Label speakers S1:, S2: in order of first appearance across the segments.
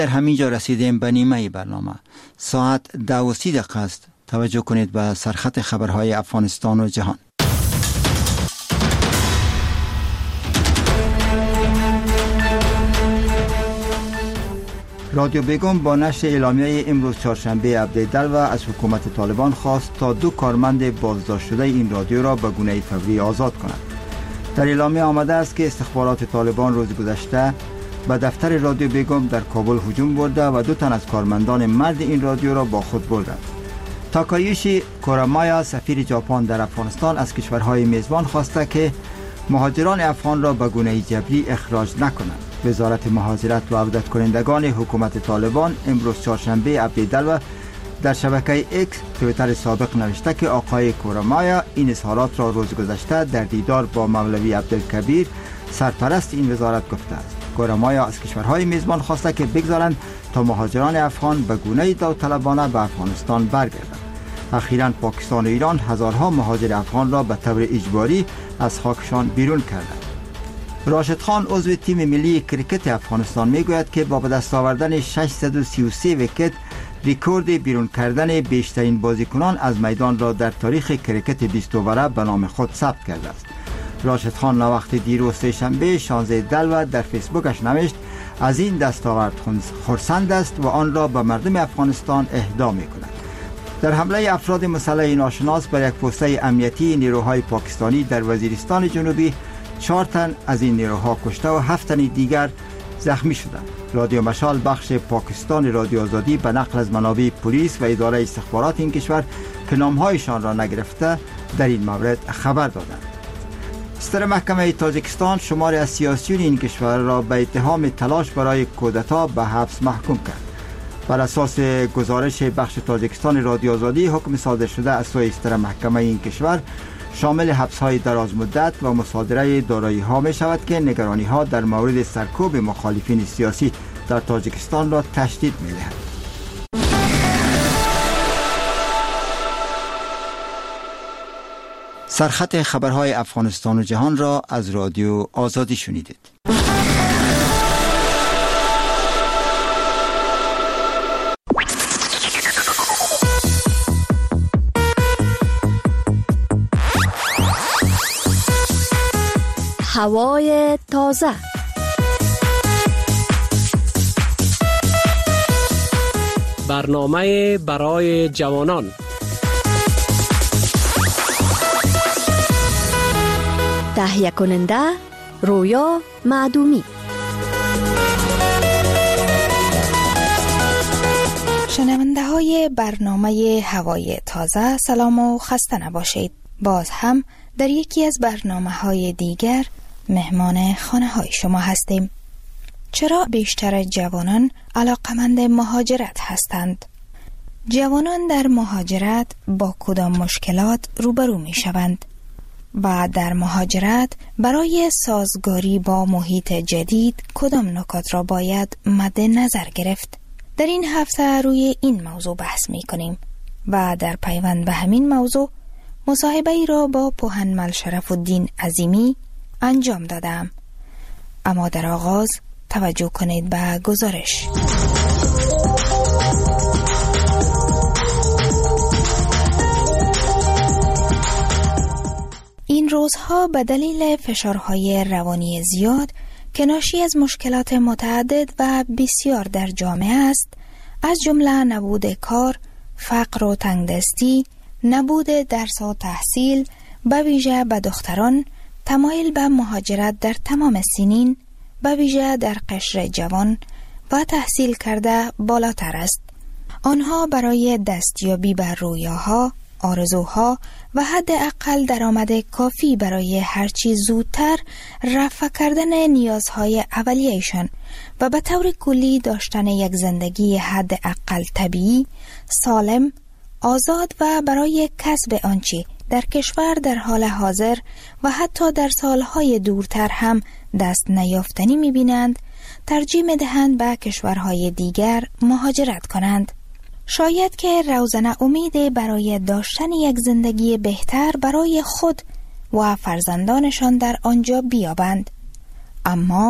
S1: در همینجا رسیدیم به نیمه برنامه. ساعت 12:30 است. توجه کنید به سرخط خبرهای افغانستان و جهان. رادیو بیگم با نشر اعلامیه امروز چهارشنبه عبدالدلو از حکومت طالبان خواست تا 2 کارمند بازداشت شده این رادیو را به گونه فوری آزاد کند. در اعلامیه آمده است که استخبارات طالبان روز گذشته به دفتر رادیو بیگم در کابل هجوم برده و 2 تن از کارمندان مرد این رادیو را با خود بردند. تاکایوشی کورامایا سفیر ژاپن در افغانستان از کشورهای میزبان خواسته که مهاجران افغان را به گونه جبری اخراج نکنند. وزارت مهاجرت و عودت کنندگان حکومت طالبان امروز چهارشنبه عبدالدلو در شبکه ایکس توییتر سابق نوشته که آقای کورامایا این اظهارات را روز گذشته در دیدار با مولوی عبدالکبیر سرپرست این وزارت گفته است. کورامایا از کشورهای میزبان خواسته که بگذارند تا مهاجران افغان به گونه داوطلبانه به افغانستان برگردند. اخیراً پاکستان و ایران هزارها مهاجر افغان را به طور اجباری از خاکشان بیرون کردند. راشد خان عضو تیم ملی کریکت افغانستان میگوید که با به دست آوردن 633 ویکت رکورد بیرون کردن بیشترین بازیکنان از میدان را در تاریخ کریکت 20 اووره به نام خود ثبت کرده است. راشد خان وقت دیروز سه‌شنبه 16 دلو در فیسبوکش نوشت از این دستاورد خرسند است و آن را به مردم افغانستان اهدا می‌کند. در حمله افراد مسلح ناشناس بر یک پوسته امنیتی نیروهای پاکستانی در وزیرستان جنوبی 4 تن از این نیروها کشته و 7 تن دیگر زخمی شدند. رادیو مشال بخش پاکستان رادیو آزادی به نقل از منابع پلیس و اداره استخبارات این کشور که نامهایشان را نگرفته در این مورد خبر دادند. ستر محکمه تاجیکستان شماری از سیاسیون این کشور را به اتهام تلاش برای کودتا به حبس محکوم کرد. بر اساس گزارش بخش تاجیکستان رادیو آزادی حکم صادر شده از سوی ستر محکمه این کشور شامل حبس‌های دراز مدت و مصادره دارایی‌ها می‌شود که نگرانی‌ها در مورد سرکوب مخالفین سیاسی در تاجیکستان را تشدید می‌دهد. سرخط خبرهای افغانستان و جهان را از رادیو آزادی شنیدید.
S2: هوای تازه.
S3: برنامه برای جوانان.
S2: تهیه کننده رویا معدومی.
S4: شنونده های برنامه هوای تازه سلام و خسته نباشید. باز هم در یکی از برنامه های دیگر مهمان خانه های شما هستیم. چرا بیشتر جوانان علاقمند مهاجرت هستند؟ جوانان در مهاجرت با کدام مشکلات روبرو می شوند؟ و در مهاجرت برای سازگاری با محیط جدید کدام نکات را باید مد نظر گرفت؟ در این هفته روی این موضوع بحث می کنیم و در پیوند به همین موضوع مصاحبه ای را با پوهنمل شرف الدین عظیمی انجام دادم. اما در آغاز توجه کنید به گزارش. این روزها به دلیل فشارهای روانی زیاد که ناشی از مشکلات متعدد و بسیار در جامعه است، از جمله نبود کار، فقر و تنگدستی، نبود درس و تحصیل، به ویژه به دختران، تمایل به مهاجرت در تمام سنین، به ویژه در قشر جوان و تحصیل کرده بالاتر است. آنها برای دستیابی به رویاها، آرزوها و حداقل درآمد کافی برای هرچی زودتر رفع کردن نیازهای اولیه‌شان و به طور کلی داشتن یک زندگی حداقل طبیعی، سالم، آزاد و برای کسب آنچه در کشور در حال حاضر و حتی در سالهای دورتر هم دست نیافتنی می‌بینند، ترجیح می‌دهند به کشورهای دیگر مهاجرت کنند. شاید که روزنه امیدی برای داشتن یک زندگی بهتر برای خود و فرزندانشان در آنجا بیابند، اما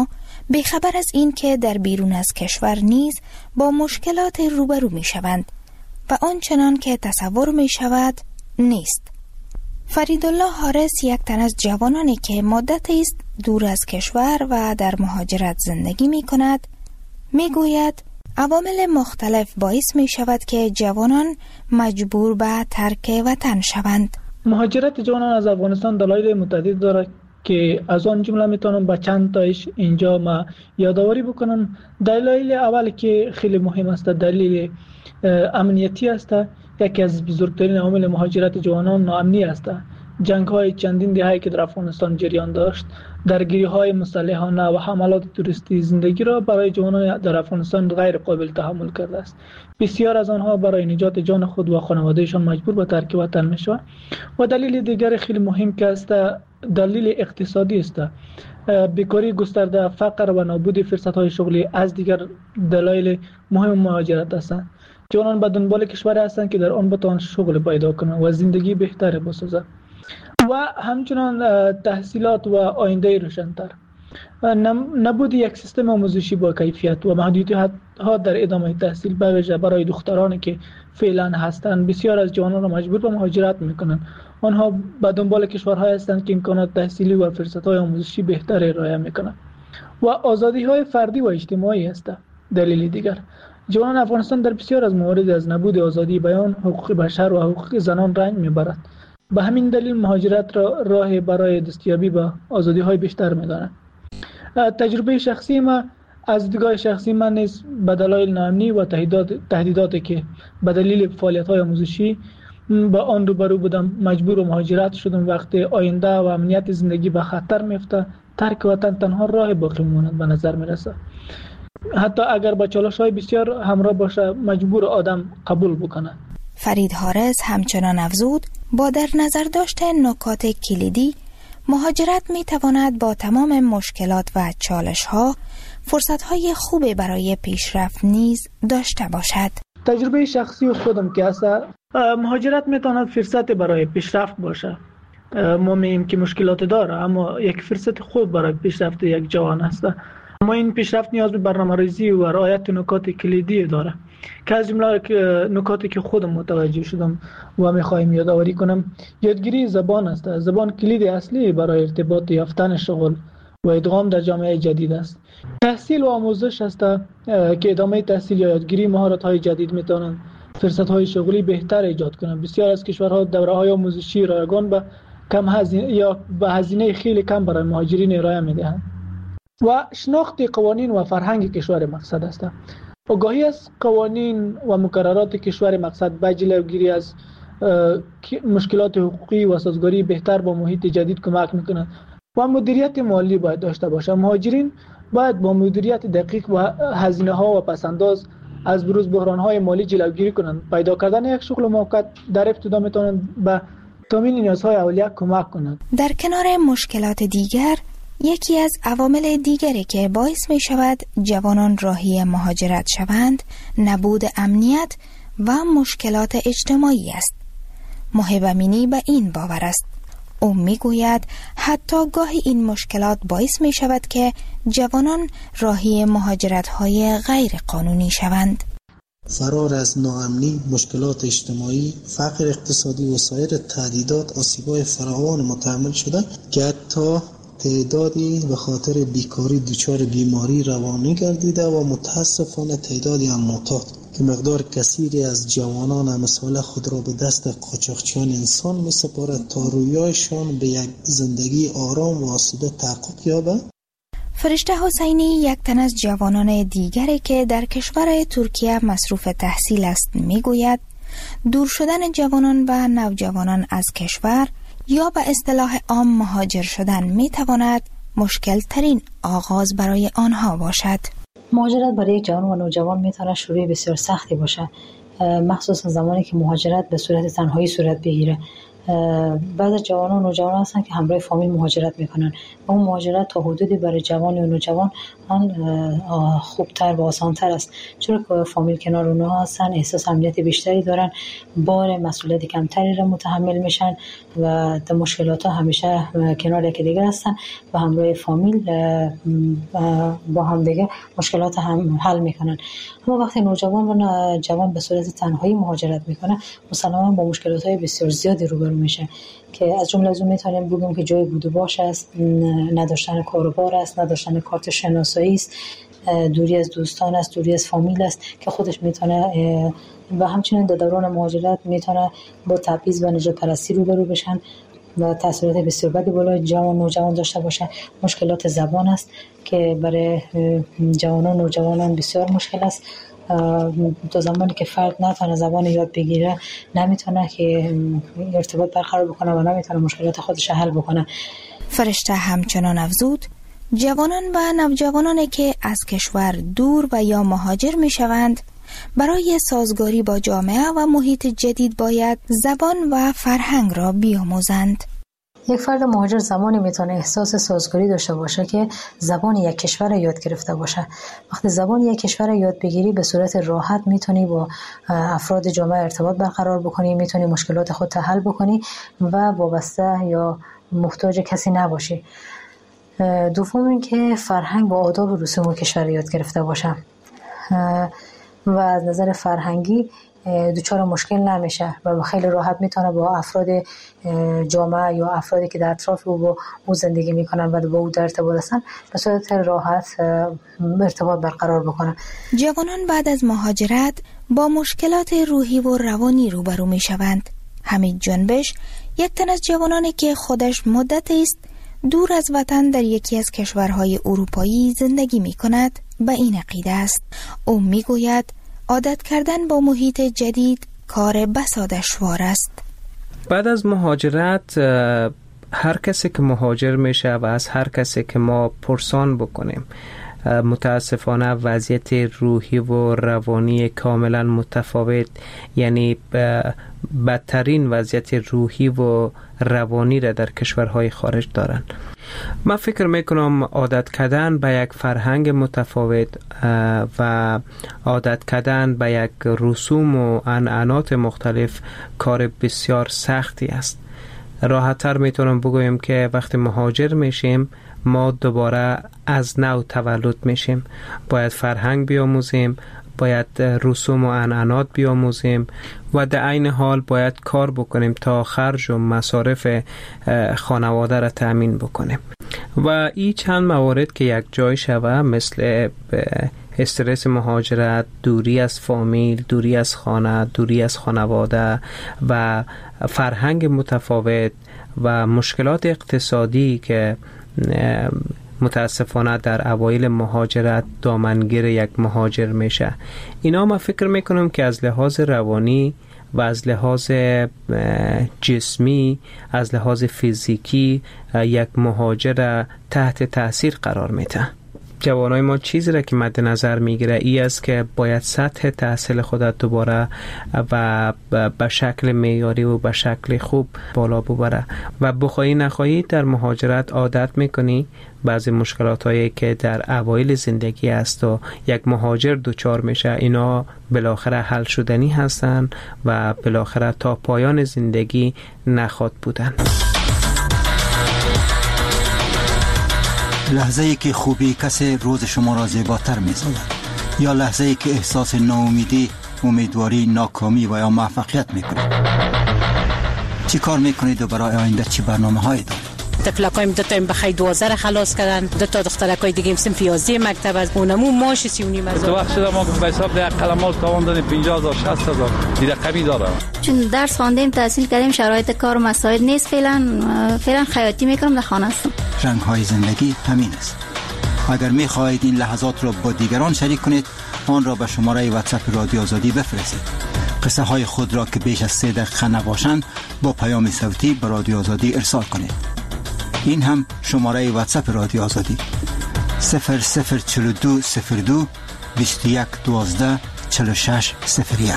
S4: بیخبر از این که در بیرون از کشور نیز با مشکلات روبرو می شوند و آنچنان که تصور می شود نیست. فریدالله حارس یک تن از جوانانی که مدتی است دور از کشور و در مهاجرت زندگی می کند می گوید عوامل مختلف باعث می شود که جوانان مجبور به ترک وطن شوند.
S5: مهاجرت جوانان از افغانستان دلایل متعدد دارد که از آن جمله میتونم با چند تایش اینجا ما یادآوری بکنم. دلایل اول که خیلی مهم است دلیل امنیتی است. یکی از بزرگترین عوامل مهاجرت جوانان ناامنی است. جنگ‌های چندین دهه‌ای که در افغانستان جریان داشت، درگیری‌های مسلحانه و حملات توریستی زندگی را برای جوانان در افغانستان غیر قابل تحمل کرده است. بسیار از آنها برای نجات جان خود و خانواده‌شان مجبور به ترک وطن می‌شوند. و دلیل دیگر خیلی مهم که است دلیل اقتصادی است. بیکاری گسترده، فقر و نابود فرصت‌های شغلی از دیگر دلایل مهم مهاجرت هستند. جوانان به دنبال کشوری هستند که در آن بتوان شغل پیدا کنند و زندگی بهتری بسازند. و همچنان تحصیلات و آینده روشن‌تر. نبود یک سیستم آموزشی با کیفیت و محدودیت‌ها در ادامه تحصیل به ویژه برای دخترانی که فعلا هستند بسیار از جوانان را مجبور به مهاجرت می‌کنند. آنها به دنبال کشورهایی هستند که امکانات تحصیلی و فرصت‌های آموزشی بهتری ارائه می‌کنند. و آزادی‌های فردی و اجتماعی است. دلیل دیگر جوانان افغانستان در بسیار از موارد از نبود آزادی بیان، حقوق بشر و حقوق زنان رنج می‌برند. به همین دلیل مهاجرت را راه برای دستیابی به آزادی‌های بیشتر می‌دانند. تجربه شخصی ما از دیدگاه شخصی من نیز به دلایل ناامنی و تهدیداتی که به دلیل فعالیت‌های آموزشی با آن روبرو بودم مجبور به مهاجرت شدم. وقتی آینده و امنیت زندگی به خطر میفته ترک وطن تنها راه باقی ماند به نظر میرسه. حتی اگر با چالش‌های بسیار همراه باشه مجبور آدم قبول بکنه.
S4: فرید حارس همچنان افزود با در نظر داشتن نکات کلیدی مهاجرت می تواند با تمام مشکلات و چالش‌ها فرصت‌های خوبی برای پیشرفت نیز داشته باشد.
S5: تجربه شخصی خودم که است مهاجرت می تواند فرصت برای پیشرفت باشه. ما می‌گوییم که مشکلات داره اما یک فرصت خوب برای پیشرفت یک جوان است. اما این پیشرفت نیاز به برنامه‌ریزی و رعایت نکات کلیدی داره که از جمله نکاتی که خودم متوجه شدم و می‌خوایم یادآوری کنم یادگیری زبان است. زبان کلید اصلی برای ارتباط یافتن شغل و ادغام در جامعه جدید است. تحصیل و آموزش است که ادامه تحصیل یا یادگیری مهارت‌های جدید می‌توانند فرصت‌های شغلی بهتر ایجاد کنند. بسیار از کشورها دوره‌های آموزشی رایگان به کم هزینه یا به هزینه خیلی کم برای مهاجرین ارائه می‌دهند. و شناخت قوانین و فرهنگ کشور مقصد است. آگاهی از قوانین و مقررات کشور مقصد به جلوگیری از مشکلات حقوقی و سازگاری بهتر با محیط جدید کمک می‌کند. و مدیریت مالی باید داشته باشند. مهاجرین باید با مدیریت دقیق و هزینه‌ها و پس‌انداز از بروز بحران‌های مالی جلوگیری کنند. پیدا کردن یک شغل موقت در ابتدا می‌تواند به تامین نیازهای اولیه کمک کند.
S4: در کنار مشکلات دیگر یکی از عوامل دیگری که باعث می شود جوانان راهی مهاجرت شوند نبود امنیت و مشکلات اجتماعی است. محب امینی به این باور است. او می گوید حتی گاهی این مشکلات باعث می شود که جوانان راهی مهاجرت های غیر قانونی شوند.
S6: فرار از ناامنی، مشکلات اجتماعی، فقر اقتصادی و سایر تهدیدات آسیب‌های فراوان متحمل شده که حتی تعدادی به خاطر بیکاری دچار بیماری روانی گردیده و متاسفانه تعدادی هم معتاد که مقدار کثیری از جوانان امثال خود را به دست قاچاقچیان انسان می‌سپارد تا رویایشان به یک زندگی آرام و آسوده تحقق یابد.
S4: فرشته حسینی یک تن از جوانان دیگری که در کشور ترکیه مصروف تحصیل است میگوید دور شدن جوانان و نوجوانان از کشور یا به اصطلاح عام مهاجر شدن میتواند مشکل ترین آغاز برای آنها باشد.
S7: مهاجرت برای یک جوان و نوجوان میتواند شروع بسیار سختی باشد، مخصوصا زمانی که مهاجرت به صورت تنهایی صورت بگیره. بعضی جوانان و نوجوانان هستند که همراه فامیل مهاجرت میکنن و اون مهاجرت تا حدودی برای جوان و نوجوان آن خوبتر و آسانتر است، چرا که فامیل کنار اونها هستن، احساس امنیت بیشتری دارن، بار مسئولیت کمتری را متحمل میشن و در مشکلات ها همیشه کنار یکی دیگر هستن و همراه فامیل با هم دیگه مشکلات هم حل میکنن. اما وقتی نوجوان و جوان به صورت تنهایی مهاجرت میکنه، مسلماً با مشکلات های بسیار زیادی روبرو میشه که از جمله از اون میتونیم بگیم که جای بود و باش است، نداشتن کاروبار است، نداشتن کارت شناسایی است، دوری از دوستان است، دوری از فامیل است که خودش میتونه و همچنین در دوران مهاجرت میتونه با تبعیض و نژاد پرستی روبرو بشن و تاثیرات بسیار بدی بالای نوجوان داشته باشه. مشکلات زبان است که برای جوانان و نوجوانان بسیار مشکل است. تا زمانی که فرد نتونه زبان یاد بگیره، نمیتونه که ارتباط برقرار بکنه و نمیتونه مشکلات خودش حل بکنه.
S4: فرشته همچنان افزود جوانان و نوجوانانی که از کشور دور و یا مهاجر می شوند برای سازگاری با جامعه و محیط جدید باید زبان و فرهنگ را بیاموزند.
S7: یک فرد مهاجر زمانی میتونه احساس سازگاری داشته باشه که زبان یک کشور یاد گرفته باشه. وقتی زبان یک کشور یاد بگیری، به صورت راحت میتونی با افراد جامعه ارتباط برقرار بکنی، میتونی مشکلات خود حل بکنی و وابسته یا محتاج کسی نباشی. دوم این که فرهنگ و آداب و رسوم کشور یاد گرفته باشه و از نظر فرهنگی دچار مشکل نمیشه و خیلی راحت میتونه با افراد جامعه یا افرادی که در اطراف او زندگی میکنن و با او در ارتباط هستن به صورت راحت ارتباط برقرار بکنن.
S4: جوانان بعد از مهاجرت با مشکلات روحی و روانی روبرو میشوند. حمید جنبش یک تن از جوانانی که خودش مدت است دور از وطن در یکی از کشورهای اروپایی زندگی میکند به این عقیده است. او میگوید عادت کردن با محیط جدید کار بسا دشوار است.
S3: بعد از مهاجرت هر کسی که مهاجر میشه و از هر کسی که ما پرسان بکنیم، متاسفانه وضعیت روحی و روانی کاملا متفاوت، یعنی بدترین وضعیت روحی و روانی را در کشورهای خارج دارن. من فکر میکنم عادت کردن به یک فرهنگ متفاوت و عادت کردن به یک رسوم و عنعنات مختلف کار بسیار سختی است. راحت‌تر میتونم بگویم که وقتی مهاجر میشیم ما دوباره از نو تولد میشیم، باید فرهنگ بیاموزیم، باید رسوم و عنعنات بیاموزیم و در عین حال باید کار بکنیم تا خرج و مصارف خانواده را تأمین بکنیم و این چند موارد که یک جای شوه، مثل استرس مهاجرت، دوری از فامیل، دوری از خانه، دوری از خانواده و فرهنگ متفاوت و مشکلات اقتصادی که متاسفانه در اوایل مهاجرت دامنگیر یک مهاجر میشه. اینا ما فکر میکنم که از لحاظ روانی و از لحاظ جسمی، از لحاظ فیزیکی یک مهاجر تحت تاثیر قرار میده. جوانای ما چیزی را که مد نظر میگیره ای است که باید سطح تحصیل خودت دوباره و به شکل معیاری و به شکل خوب بالا ببره و بخوایی نخواهی در مهاجرت عادت میکنی بعضی مشکلات هایی که در اوایل زندگی است و یک مهاجر دوچار میشه، اینا بالاخره حل شدنی هستن و بالاخره تا پایان زندگی نخواهد بودن.
S1: لحظه‌ای که خوبی کسی روز شما را زیباتر می‌سازد یا لحظه‌ای که احساس ناامیدی، امیدواری، ناکامی و یا موفقیت می‌کنید. چی کار می‌کنید و برای آینده چی برنامه‌هایی دارید؟
S8: تفلقایم دو تا بخای 12 خلاص کردن، دو تا دخترکای دیگه سنف 11 مکتب از اونمو ماش 3.5
S9: تو وقت شده ما به حساب ده قلمات تاوان دادیم 50,000 60,000 دیگه کمی داره.
S10: چون درس خواندیم، تحصیل کردیم، شرایط کار و مسائل نیست، فعلا خیاطی میکنم، در خانه هستم.
S1: رنگ‌های زندگی همین است. اگر می‌خواهید این لحظات را با دیگران شریک کنید، آن را به شماره واتساپ رادیو آزادی بفرستید. قصه های خود را که بیش از 3 دقیقه نباشند با پیام صوتی به رادیو آزادی ارسال کنید. این هم شماره واتساپ رادیو آزادی 004202 21 12 46 01.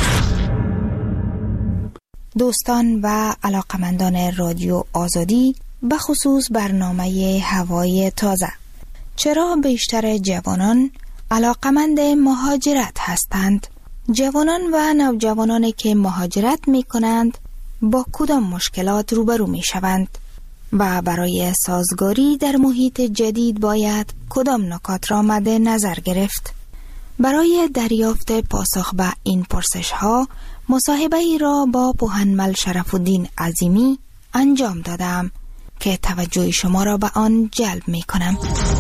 S4: دوستان و علاقمندان رادیو آزادی، به خصوص برنامه هوای تازه. چرا بیشتر جوانان علاقمند مهاجرت هستند؟ جوانان و نوجوانانی که مهاجرت می کنند با کدام مشکلات روبرو می شوند؟ و برای سازگاری در محیط جدید باید کدام نکات را مد نظر گرفت؟ برای دریافت پاسخ به این پرسش ها مصاحبه ای را با پوهنمل شرف الدین عظیمی انجام دادم که توجه شما را به آن جلب می کنم.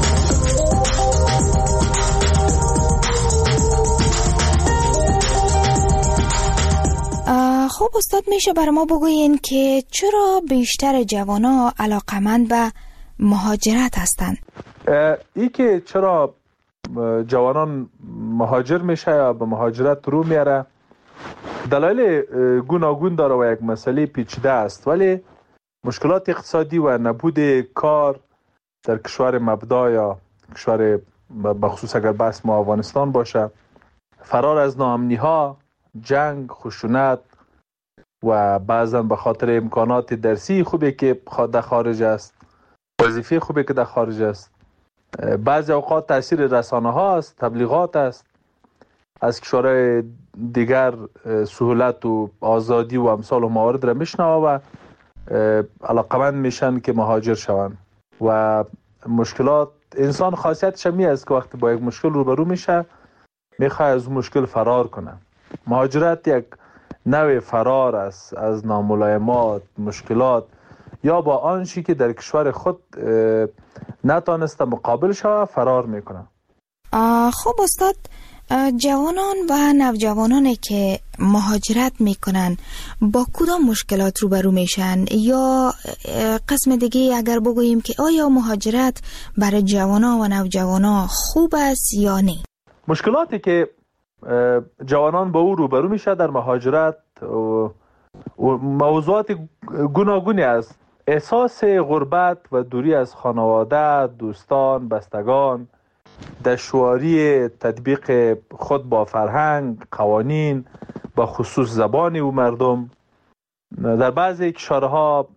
S4: خب استاد، میشه برای ما بگوین که چرا بیشتر جوانا علاقمند به مهاجرت هستند؟
S11: ای که چرا جوانان مهاجر میشه یا به مهاجرت رو میاره دلایل گوناگون داره و یک مسئله پیچیده است، ولی مشکلات اقتصادی و نبود کار در کشور مبدا یا کشور بخصوص اگر بحث ما افغانستان باشه، فرار از ناامنی ها، جنگ، خشونت و بعضا به خاطر امکانات درسی خوبی که در خارج است، وظیفه خوبی که در خارج است، بعضی اوقات تاثیر رسانه ها است، تبلیغات است، از کشورهای دیگر سهولت و آزادی و امثال و موارد را میشنوه و علاقمند میشن که مهاجر شوند. و مشکلات انسان خاصیتش می است که وقتی با یک مشکل روبرو میشه میخواد از اون مشکل فرار کنه. مهاجرت یک نوع فرار است از ناملایمات، مشکلات یا با آنچه که در کشور خود نتانسته مقابل شوه فرار میکنه.
S4: خب استاد، جوانان و نوجوانانی که مهاجرت میکنن با کدام مشکلات روبرو میشن؟ یا قسم دیگه اگر بگوییم که آیا مهاجرت برای جوانان و نوجوانان خوب است یا نه؟
S11: مشکلاتی که جوانان با او روبرو میشه در مهاجرت و موضوعات گوناگونی است. احساس غربت و دوری از خانواده، دوستان، بستگان، دشواری تطبیق خود با فرهنگ، قوانین، با خصوص زبان و مردم. در بعضی کشورها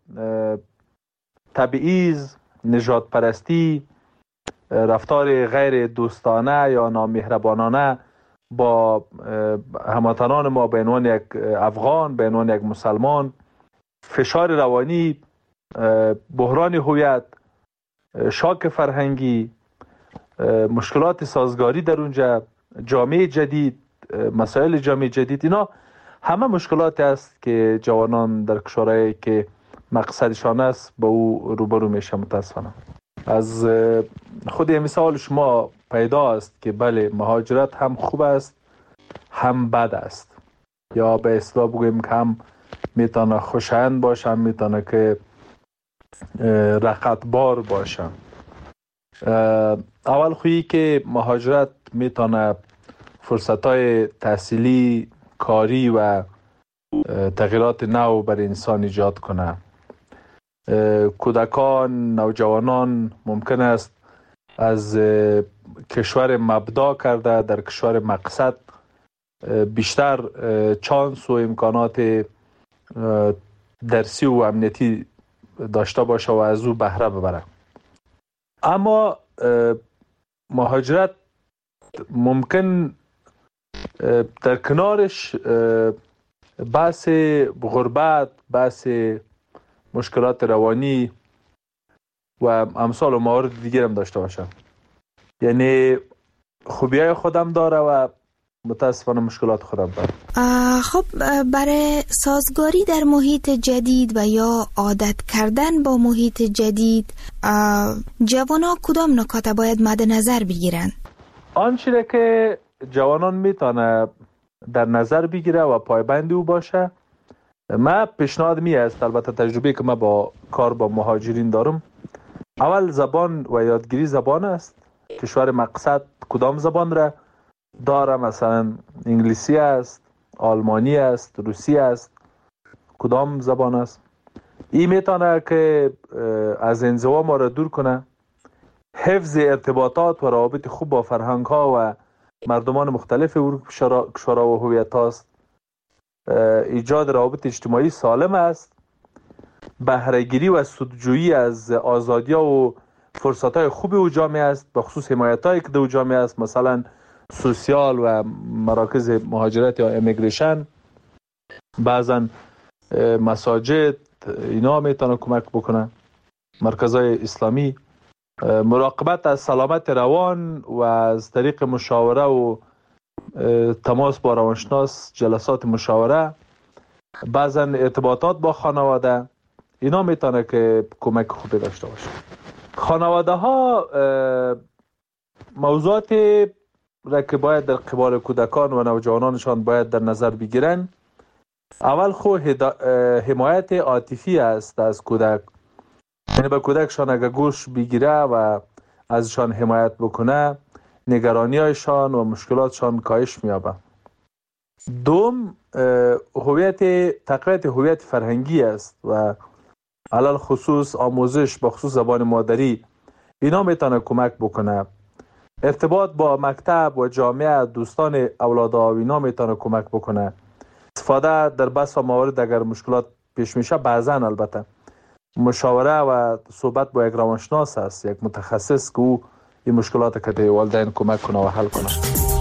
S11: تبعیض، نژاد پرستی، رفتار غیر دوستانه یا نامهربانانه با هموطنان ما به عنوان یک افغان، به عنوان یک مسلمان، فشار روانی، بحران هویت، شاک فرهنگی، مشکلات سازگاری در اونجا، جامعه جدید، مسائل جامعه جدید، اینا همه مشکلات است که جوانان در کشورهایی که مقصدشان است با او روبرو میشه. متاسفانه از خود مثال شما پیدا است که بله، مهاجرت هم خوب است هم بد است، یا به اصطلاح بگوییم که هم میتونه خوشایند باشه، هم میتونه که رقتبار باشه. اول خویی که مهاجرت میتونه فرصتهای تحصیلی، کاری و تغییرات نو بر انسان ایجاد کنه. کودکان، نوجوانان ممکن است از کشور مبدا کرده در کشور مقصد بیشتر چانس و امکانات درسی و امنیتی داشته باشه و از او بهره ببره. اما مهاجرت ممکن در کنارش بحث غربت، بحث مشکلات روانی و امثال و موارد دیگر هم داشته باشه. یعنی خوبیای خودم داره و متاسفانه مشکلات خودم داره.
S4: خب برای سازگاری در محیط جدید و یا عادت کردن با محیط جدید جوانان کدام نکات باید مد نظر بگیرن؟
S11: آنچه که جوانان میتونه در نظر بگیره و پایبند او باشه، من پیشنهاد می است، البته تجربه که من با کار با مهاجرین دارم، اول زبان و یادگیری زبان است. کشور مقصد کدام زبان را داره؟ مثلا انگلیسی است، آلمانی است، روسی است، کدام زبان است؟ این میتونه که از انزوا ما را دور کنه. حفظ ارتباطات و روابط خوب با فرهنگ ها و مردمان مختلف کشورها و هویت هاست. ایجاد روابط اجتماعی سالم است. بهره‌گیری و سودجویی از آزادی‌ها و فرصت‌های خوب او جامعه است، به خصوص حمایت‌هایی که در جامعه است، مثلا سوسیال و مراکز مهاجرت یا امیگریشن، بعضا مساجد، اینا میتونه کمک بکنه، مرکزهای اسلامی، مراقبت از سلامت روان و از طریق مشاوره و تماس با روانشناس، جلسات مشاوره، بعضا ارتباطات با خانواده، اینا میتونه که کمک خوبی داشته باشه. خانواده ها موضوعاتی را که باید در قبال کودکان و نوجوانانشان باید در نظر بگیرن، اول حمایت عاطفی است از کودک، یعنی به کودکشان اگر گوش بگیره و ازشان حمایت بکنه، نگرانی‌هایشان و مشکلاتشان کاهش می‌یابه. دوم، تقویت هویت فرهنگی است و علل خصوص آموزش به خصوص زبان مادری، اینا میتونه کمک بکنه. ارتباط با مکتب و جامعه، دوستان اولادها، اینا میتونه کمک بکنه. استفاده در بسا موارد اگر مشکلات پیش میشه، بعضا البته مشاوره و صحبت با یک روانشناس است، یک متخصص که او این مشکلات که در والدین کمک کنه و حل کنه.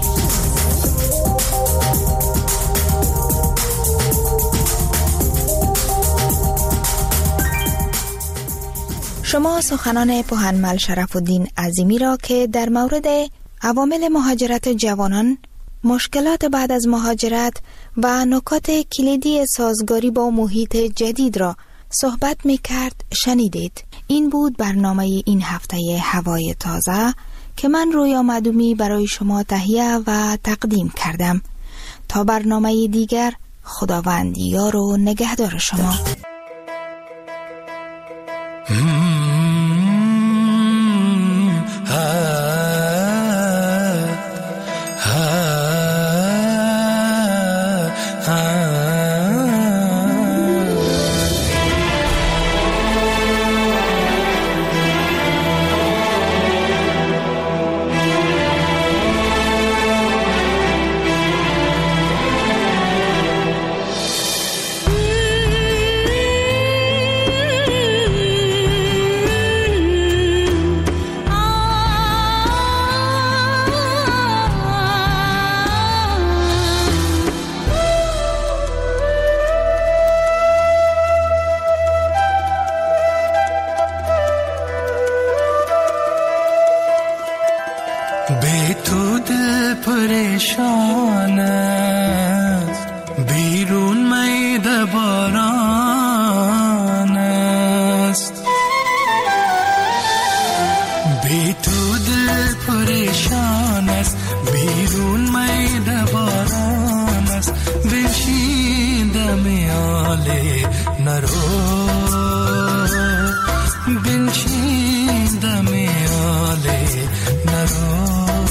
S4: شما سخنان پوهنمل شرف الدین عظیمی را که در مورد عوامل مهاجرت جوانان، مشکلات بعد از مهاجرت و نکات کلیدی سازگاری با محیط جدید را صحبت می کرد شنیدید. این بود برنامه این هفته هوای تازه که من رویا معدومی برای شما تهیه و تقدیم کردم. تا برنامه دیگر، خداوند یار و نگهدار شما.
S12: پریشان است، بیرون میده باران است، بی تو دل پریشان است، بیرون میده باران است، بنشینده میاله نرو، بنشینده میاله نرو.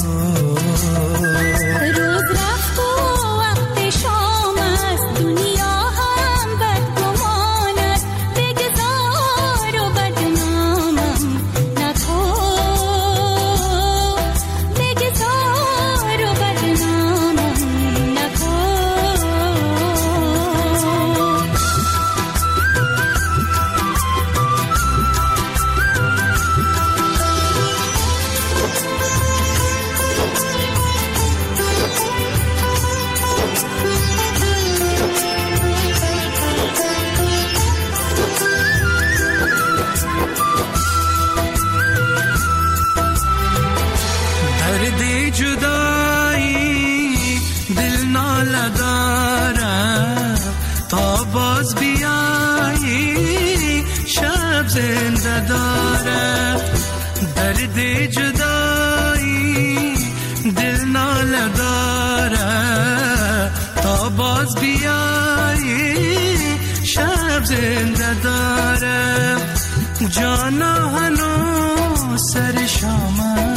S12: درد جدایی دل ناله داره، تا باز بیایی شب زنده داره، جانا هنوز سر شامه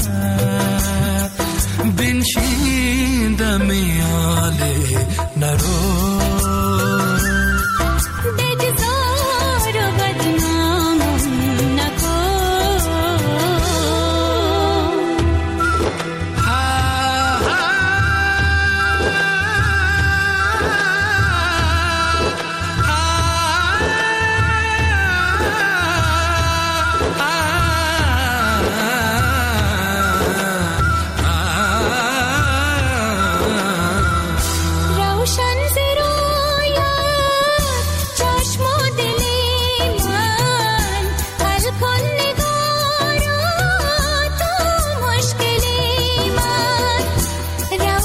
S12: بنشینده میاله نرو.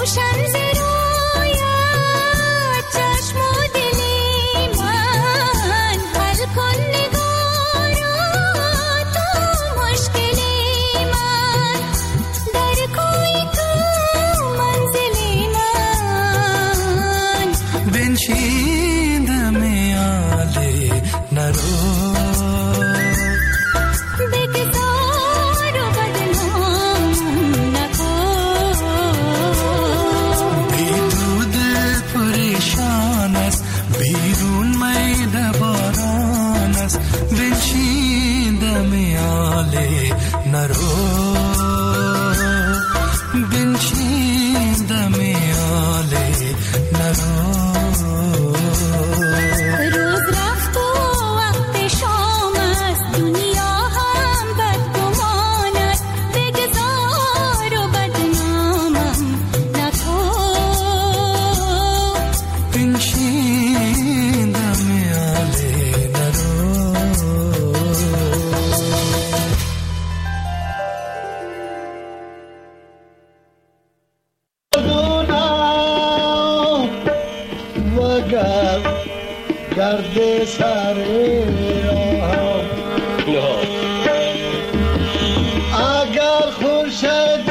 S13: گرد سر اگر خورشید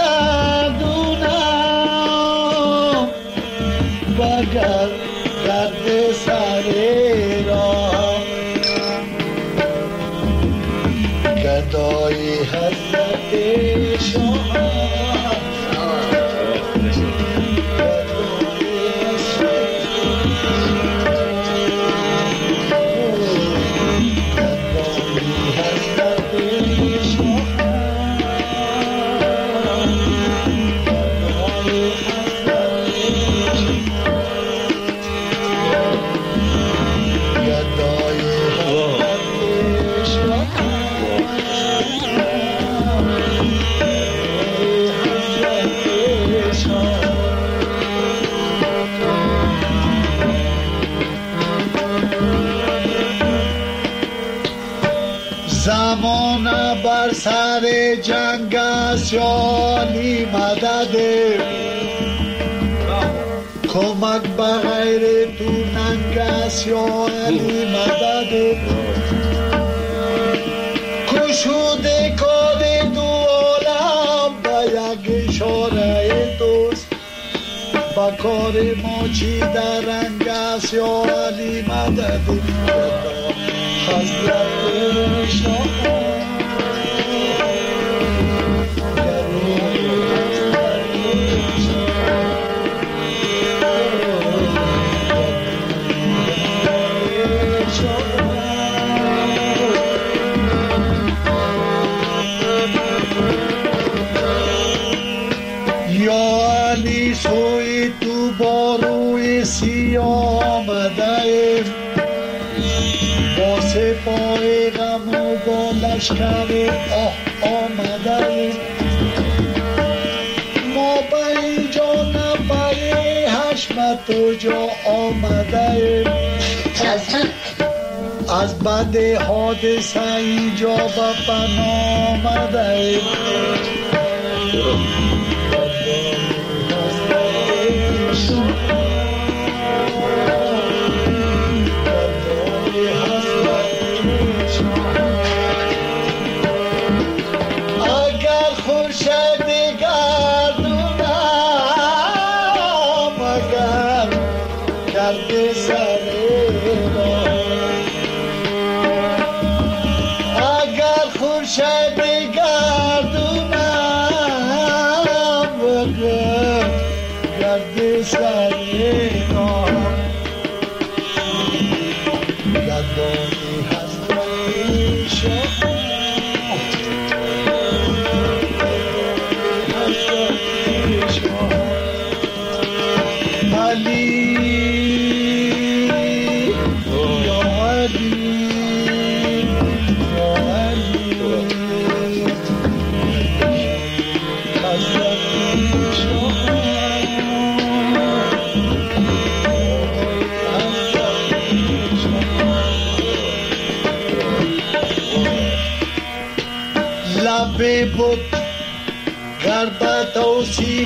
S13: گردونم وگر گرد سر راه گدای حضرت شاه زمانه بر سر جنگ است یالی مدد کمک بغیر تو ننگ است یالی مدد کشوده کار دو عالم با یک اشاره توست با کار ما چی در رنگ است یالی مدد حضرت شاه یا علی سوی تو با روی سیاه آمده با سپاه غم و با لشکر آمده ما به اینجا نبری حشمت و جا آمده از بد حادثه اینجا به پناه آمده لب بود گربت و سی